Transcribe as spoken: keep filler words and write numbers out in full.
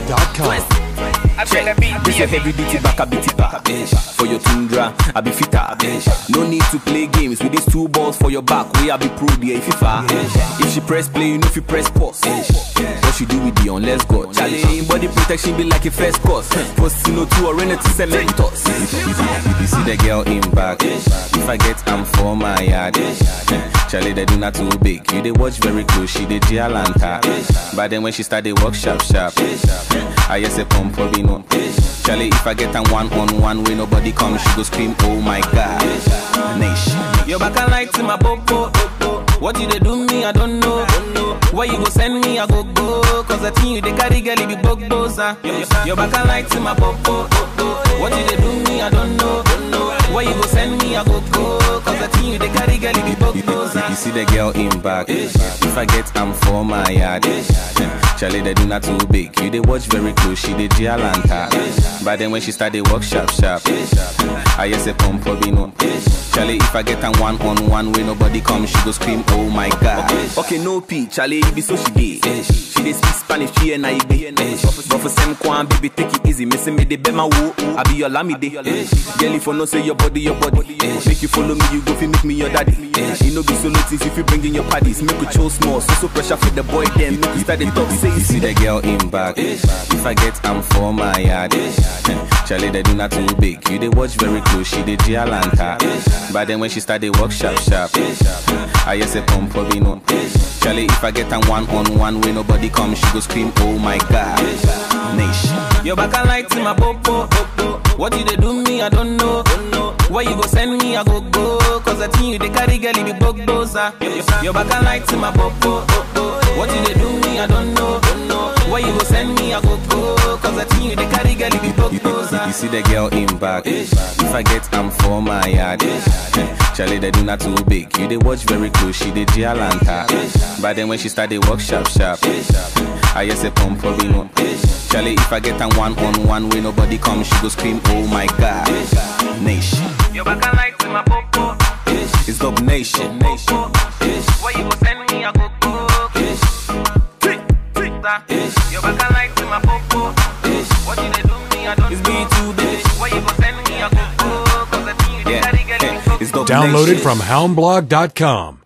dot com. Check. This your heavy duty back a bitty back. For your tundra, I be fitter. No need to play games with these two balls for your back. We I be pro there if you far. If she press play, you know if you press pause. What she do with the on let's go. Charlie, body protection be like a first course. Post no two or rent to cementos. You see the girl in back. If I get am for my yard. Charlie, they do not too big. You they watch very close. She did Gialanta. But then when she start they work sharp sharp. I just say pump for me no. Charlie, if I get a one on one way nobody come, she go scream, oh my god. Nation. Your back and light to my popo. What you they do me, I don't know. Where you go send me, I go go. Cause the thing you they carry girl, it be bug dosa. Your back and light to my popo. What you they do me, I don't know. Where you go send me, I go go. Cause the thing you they carry girl, it be bug dosa. You see the girl in back. If I get am for my yard. Charlie, they do not too big. You they watch very close, she did Gialanta. But then when she start they work sharp sharp. I just say pump for me no. Charlie, if I get a one on one way nobody come, she go scream, oh my god. Okay, no P, Charlie, it be so she did. She dey speak Spanish, she and I be. But for some kwan, baby, take it easy. Missing me, they be my woo. I be your lamide. Girl, if you no say your body, your body. Make you follow me, you go fi make me your daddy. You know be so notice if you bring in your parties. Make we chill small, so so pressure for the boy then. Make we start the talk, say you see the girl in back. If I get am for my yard. Charlie, they do not too big. You they watch very close, she did Gialanta. But then when she start they work sharp sharp. I just say pump for me no. Charlie, if I get a one on one way nobody come, she go scream, oh my god. Nation. Your back and light to my popo. What you they do me, I don't know. Where you go send me, I go go. Cause the thing you they carry girl, it be bug dosa. Your back and light to my popo. What you they do me, I don't know. Where you go send me, I go go. Cause the thing you they carry girl, it be bug dosa. You see the girl in back. If I get am for my yard. Charlie, they do not too big. You they watch very close, she did Gialanta. But then when she start they work sharp sharp. I just say pump for me no. Charlie, if I get a one on one way nobody come, she go scream, oh my god. Nation. Your back and light to my popo. It's Dub Nation. Where you go send me, I go go. Your back and light to my popo. What you they do me, I don't. It's me too big. Where you go send me, I go go. Cause the thing you carry girl, it's Dub Nation. Downloaded from hound blog dot com.